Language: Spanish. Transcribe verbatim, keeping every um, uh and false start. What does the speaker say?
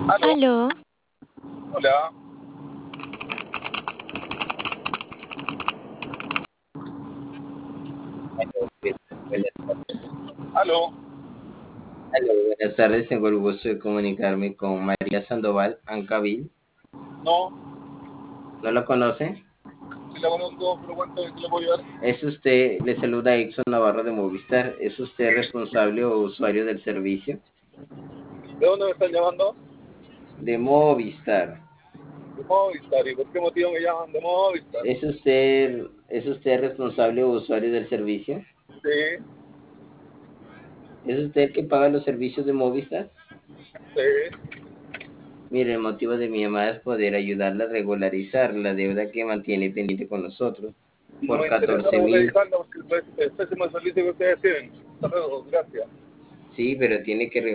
Aló, Aló, hola, Buenas, aló, aló, buenas tardes, tengo el gusto de comunicarme con María Sandoval Ancavil. no, ¿No la conoce? si la conozco, pero cuéntame si le puedo ayudar. ¿Es usted, le saluda Exxon Navarro de Movistar, ¿es usted responsable o usuario del servicio? ¿De dónde me están llamando? De Movistar. De Movistar, ¿y por qué motivo me llaman de Movistar? ¿Es usted, es usted responsable o usuario del servicio? Sí, ¿Es usted el que paga los servicios de Movistar? sí, Mire, el motivo de mi llamada es poder ayudarla a regularizar la deuda que mantiene pendiente con nosotros no por me interesa catorce mil. regularizarla porque es el pésimo servicio que ustedes tienen. Hasta luego, gracias. Sí, pero tiene que